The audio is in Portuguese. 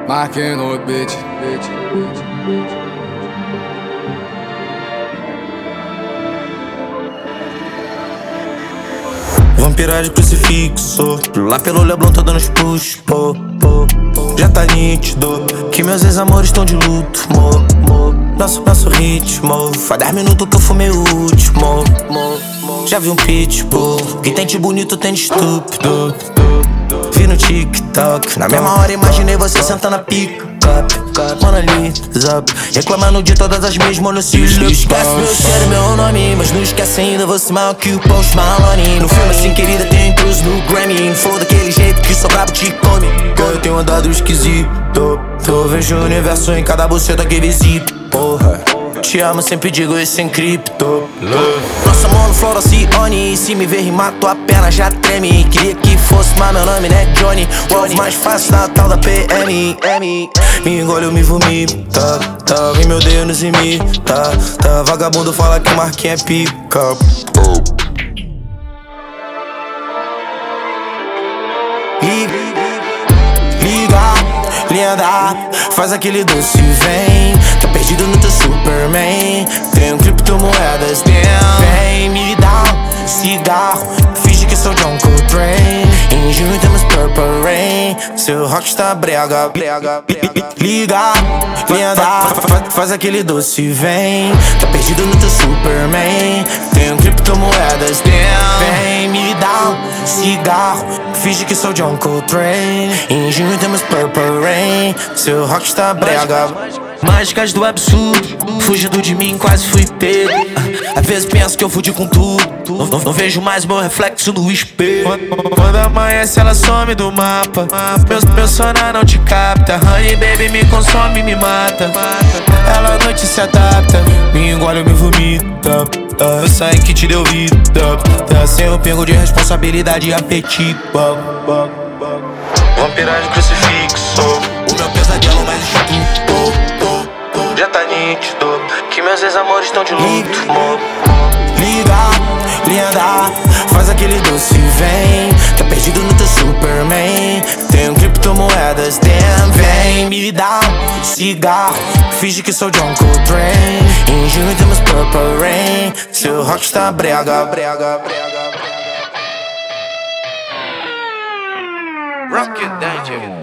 Marquei no beat. Vampira de crucifixo, lá pelo Leblon tô dando os push, pô. Já tá nítido que meus ex-amores estão de luto, Nosso ritmo, faz 10 minutos que eu fumei o último. Já vi um pitbull, que tem de bonito, tem de estúpido. Vi no TikTok, na mesma hora imaginei você sentando a pica. Mano, up, reclamando de todas as minhas monocios. Esquece meu cheiro e meu nome, mas não esquece ainda você mal que o Post Malone. No filme assim, querida, tem intros no Grammy. For daquele jeito que só brabo te come. Eu tenho andado esquisito, eu vejo o universo em cada buceta que visito. Porra, te amo, sempre digo isso em cripto. Nossa mão no Florocione, se me ver rimar tua perna já treme. Queria que fosse, mas meu nome não é Johnny. O alvo mais fácil na tal da PM. Me engole ou me vomita, e meu Deus nos imita. Vagabundo fala que o Marquinhos é pica. Liga, linda, faz aquele doce vem. Tá perdido no teu Superman. Tenho criptomoedas dentro. Vem me dar um cigarro, finge que sou John Coltrane. Em junho temos Purple Rain. Seu rock está brega. Liga, linda, faz aquele doce vem. Tá perdido no teu Superman. Tenho criptomoedas dentro. Vem me dar um cigarro, finge que sou John Coltrane. Em junho temos Purple Rain. Seu rock está brega. Mágicas do absurdo, fugindo de mim quase fui pego. Às vezes penso que eu fudi com tudo. Não vejo mais meu reflexo no espelho. Quando amanhece ela some do mapa. Meu sonar não te capta. Honey baby me consome, me mata. Ela à noite se adapta, me engole ou me vomita. Eu saí que te deu vida. Sem eu pingo de responsabilidade e apetite. Vampira de crucifixo, o meu pesadelo mais instinto. Já tá nítido que meus ex-amores estão de luto. Liga, linda, faz aquele doce vem. Tá perdido no teu Superman. Tenho criptomoedas dentro. Vem me dar um cigarro, finge que sou John Coltrane. Em junho temos Purple Rain. Seu rock está brega. Rock it, danger.